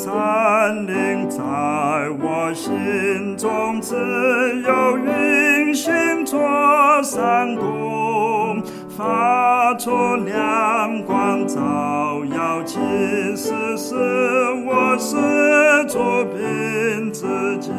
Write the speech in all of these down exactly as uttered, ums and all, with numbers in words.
山林在我心中，只有云行作山宫，发出亮光照耀，其实是我是主凭自己，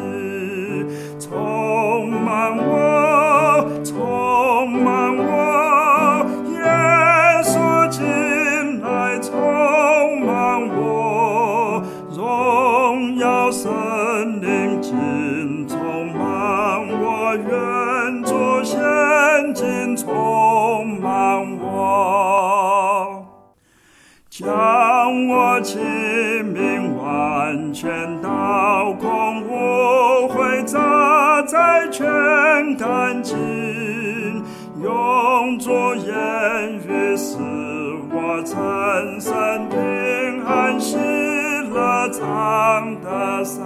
充满我，充满我，耶稣进来充满我，荣耀神灵进充满我，愿主现今充满我，将我器皿完全倒空，无悔杂在全干净，用主言语使我产生平安喜乐常得善，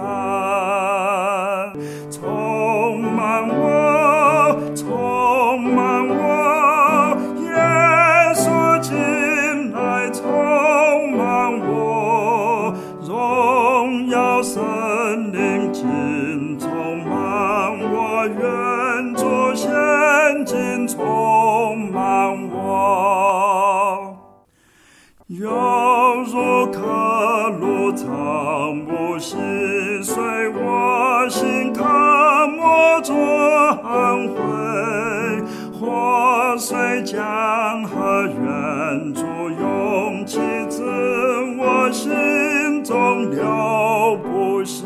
充满我，充满我，耶稣进来充满我，荣耀神灵进充满我，愿主现今充满我，犹如刻入草木细碎，我心刻磨作安徽，活水江河愿主用其自我心中流不息，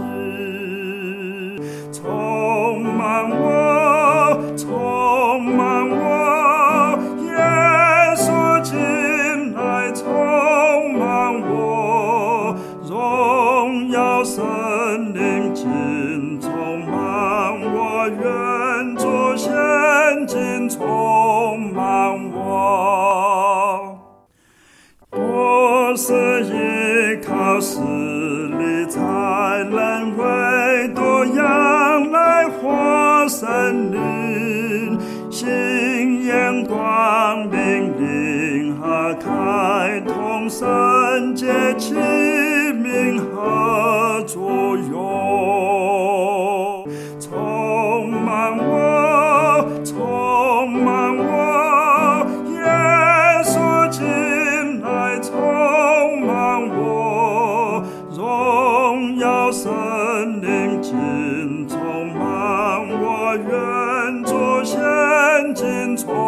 充满我，充满我，耶稣进来充满我，荣耀神灵进充满我，愿主现今充满我，不是依靠势力才能唯独仰赖活神灵，心眼光明灵和开通，圣洁器皿和作用，充满我，充满我，耶稣进来充满我，荣耀神灵进充满我，愿主现今充